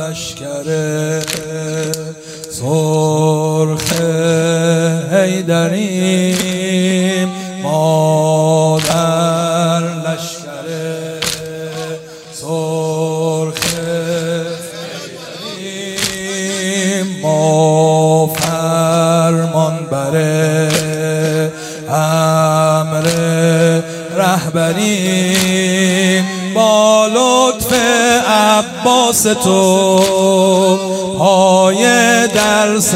لشکر سرخ حیدریم، ما در لشکر سرخ حیدریم، ما فرمان بره امر رهبریم. با لطف عباس تو پای درس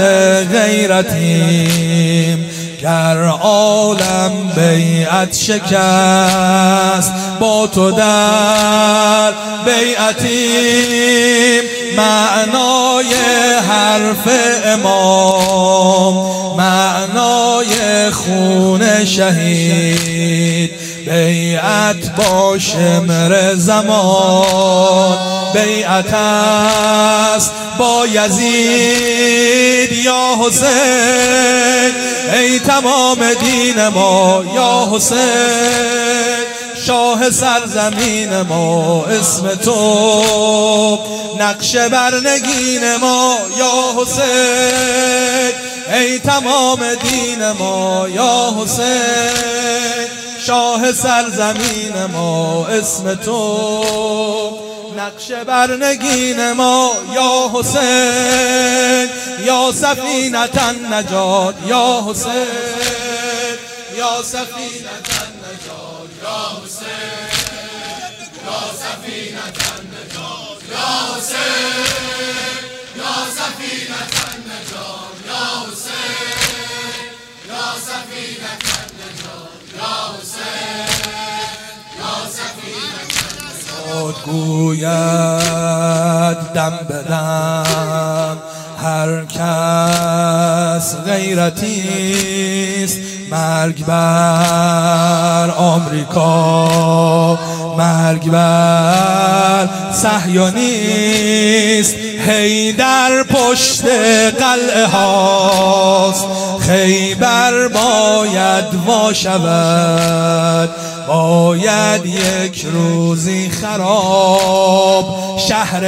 غیرتیم، گر عالم بیعت شکست با تو در بیعتیم. معنای حرف امام، معنای خون شهید، بیعت با شمر زمان، بیعت است با یزید. یا حسین ای تمام دین ما، یا حسین شاه سرزمین ما، اسم تو نقش بر نگین ما. یا حسین ای تمام دین ما، یا حسین شاه سرزمین ما، اسم تو نقش بر نگین ما. یا حسین یا سفینة النجات، یا حسین یا سفینة النجات، یا حسین یا سفینة النجات، یا حسین یا سفینة النجات، یا حسین یا سفینة النجات، یا حسین یا سفینة النجات. گوید دم به دم هر کس غیرتیست، مرگ بر آمریکا، مرگ بر صهیونیست. حیدر پشت قلعه هاست، خیبر باید وا شود، باید یک روزی خراب شهر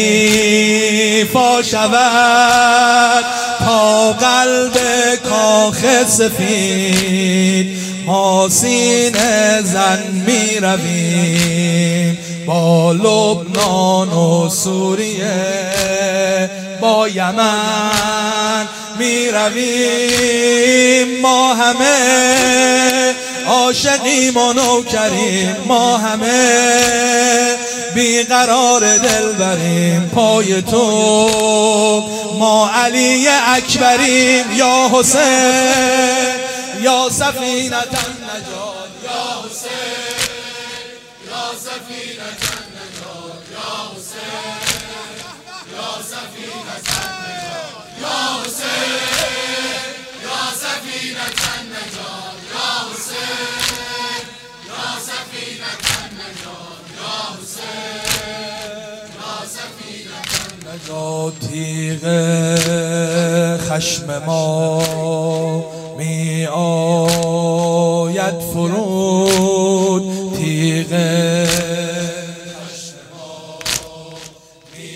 حیفا شود. تا قلب کاخ سفید ما سینه زن می رویم، با لبنان و سوریه با یمن می رویم. ما همه عاشقیم و نوکریم، ما همه بیقرار دل بریم پای تو، ما علی اکبریم. یا حسین یا سفینة النجات، یا حسین یا سفینة النجات، یا حسین یا سفینة النجات، یا حسین یا سفینة النجات، یا حسین یا سفینة النجات، یا حسین یا سفینة النجات. تیغ خشم ما می آید فرود، تیغ خشم ما می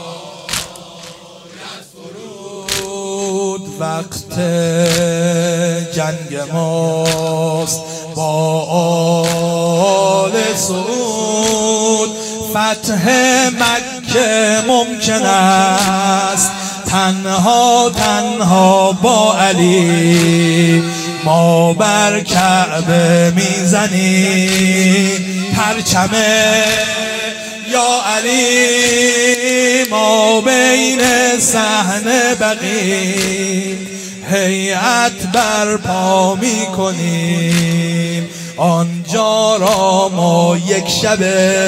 آید فرود. وقت جنگ ماست با آل سعود، فتح مکه ممکن است تنها تنها با علی. ما بر کعبه میزنیم پرچم یا علی، ما بین صحن بقیع هیئت برپا میکنیم. آنجا را ما یک شب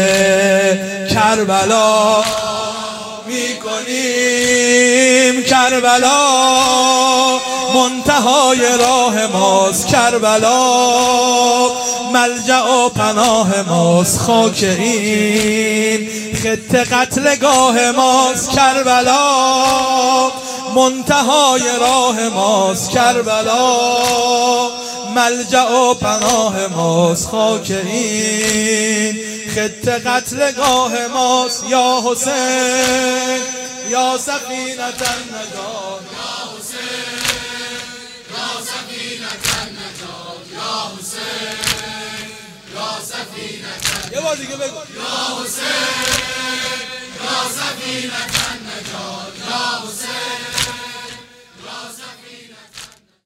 کربلا میکنیم. کربلا منتهای راه ماست، کربلا ملجأ و پناه ماست. خاک این خط قتلگاه ماست، کربلا منتهای راه ماست. کربلا ملجأ و پناه ماست. خاک این خط قتلگاه ماست یا حسین یا سفینة النجات یا حسین یا سفینة النجات یا حسین یا سفینة یه بار دیگه بگو یا حسین یا سفینة